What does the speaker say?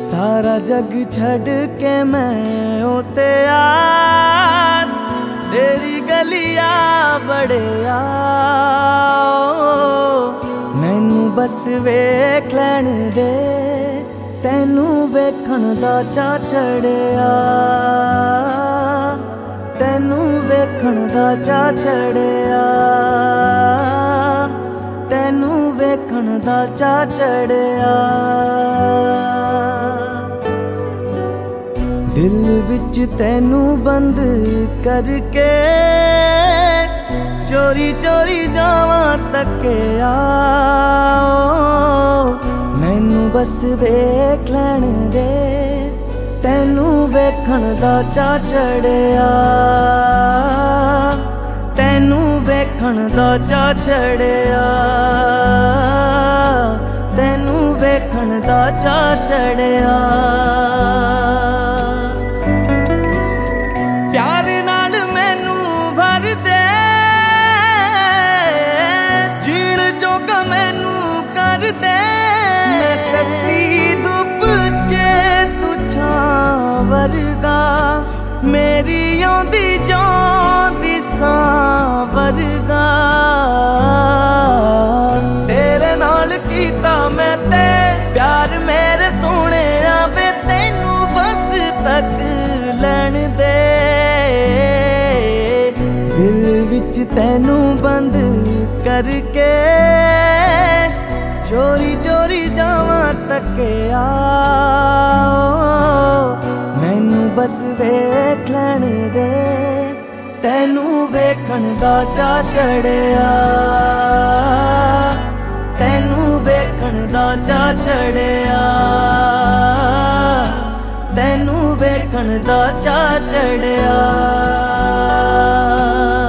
सारा जग छड़ के मैं ओ तैयार, तेरी गलिया बड़े मैनू बस वेख लैण दे, तैनू वेखण दा चा चढ़िया, तैनू वेखण दा चा चढ़िया, तैनू वेखण दा चा चढ़िया। दिल विच तैनू बंद करके चोरी चोरी जावां तकिया, मैनू बस वेख लैण दे, तैनू वेखण दा चा चढ़िया, तैनू वेखण दा चा चढ़िया, तैनू वेखण दा चा चढ़िया। प्यार नाल मैनू भर दे, जीण जोगा मैनू कर दे, मैं तकती धुप चे तू छां वर्गा, मेरी आंदी जांदी सां वर्गा। तेरे नाल कीता मैं ते प्यार मेरे सोने वे, तैनू बस तक लैण दे, दिल विच तैनू बंद करके चोरी चोरी जावां तकिया, मैनू बस वेख लैण दे, तैनू वेखण दा चा चढ़िया, तैनू वेखण दा चा चढ़िया, तैनू वेखण दा चा चढ़िया।